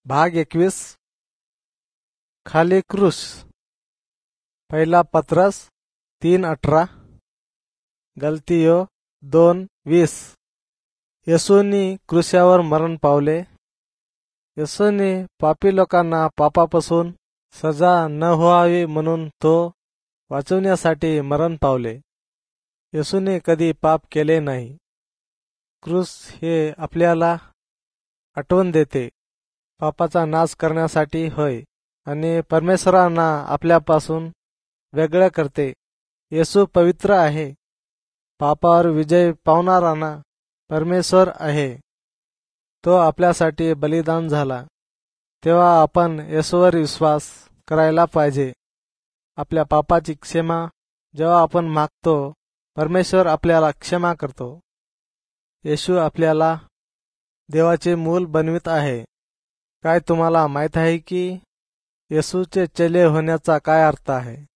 भाग 21 खाली क्रूस पहिला पत्रस 3:18 गलतियो 2:20 येशूनी क्रूसावर मरण पावले। येशूने पापी लोकांना पापापासून सजा न व्हावी म्हणून तो वाचवण्यासाठी मरण पावले। येशूने कधी पाप केले नाही। क्रूस हे आपल्याला आठवण देते पापाचा नाश करण्यासाठी होय आणि परमेश्वरांना आपल्यापासून वेगळे करते। येशू पवित्र आहे, पापावर विजय पावणारा परमेश्वर आहे। तो आपल्यासाठी बलिदान झाला, तेव्हा आपण येशूवर विश्वास करायला पाहिजे। आपल्या पापाची क्षमा जेव्हा आपण मागतो, परमेश्वर आपल्याला क्षमा करतो। येशू आपल्याला देवाचे मूल बनवित आहे। काय तुम्हाला माहित आहे की येशूचे चेले होण्याचा काय अर्थ आहे?